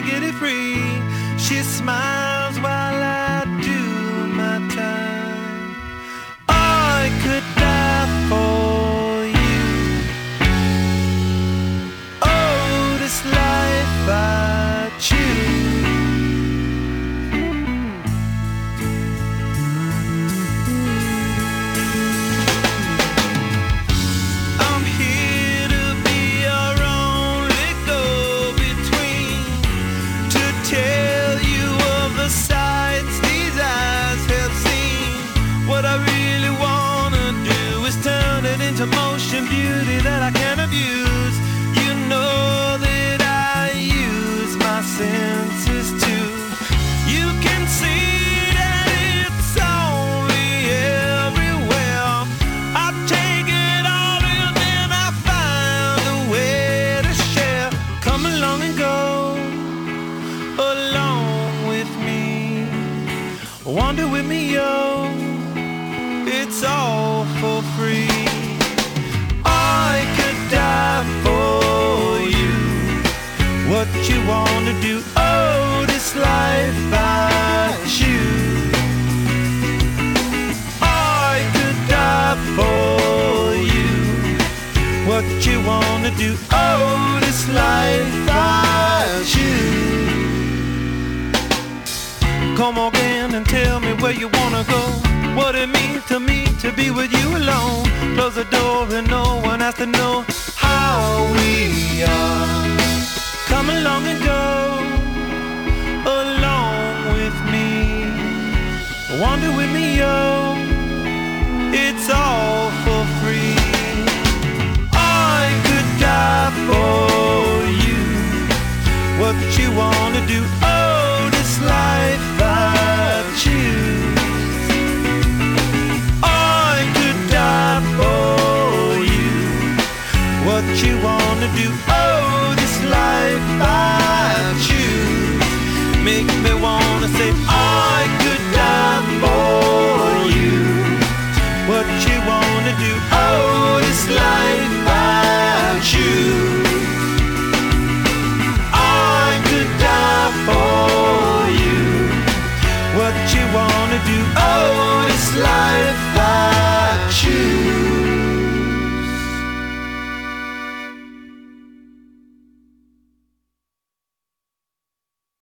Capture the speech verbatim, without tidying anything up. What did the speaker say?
I get it free. She smiles while I do my time. I could die for you. Oh, this life I choose. Motion beauty that I can't abuse. You know that I use my senses too. You can see that it's only everywhere. I take it all in and I find a way to share. Come along and go along with me. Wander with me, yo. It's all for free. Die for you. What you wanna do? Oh, this life I choose. I could die for you. What you wanna do? Oh, this life I choose. Come again and tell me where you wanna go. What it means to me to be with you alone. Close the door and no one has to know how we are. Come along and go along with me. Wander with me, yo. It's all for free. I could die for you. What you wanna do? Oh, this life I choose. What you wanna do? Oh, this life I choose. Make me wanna say I could die for you. What you wanna do? Oh, this life I choose. I could die for you. What you wanna do? Oh, this life I choose.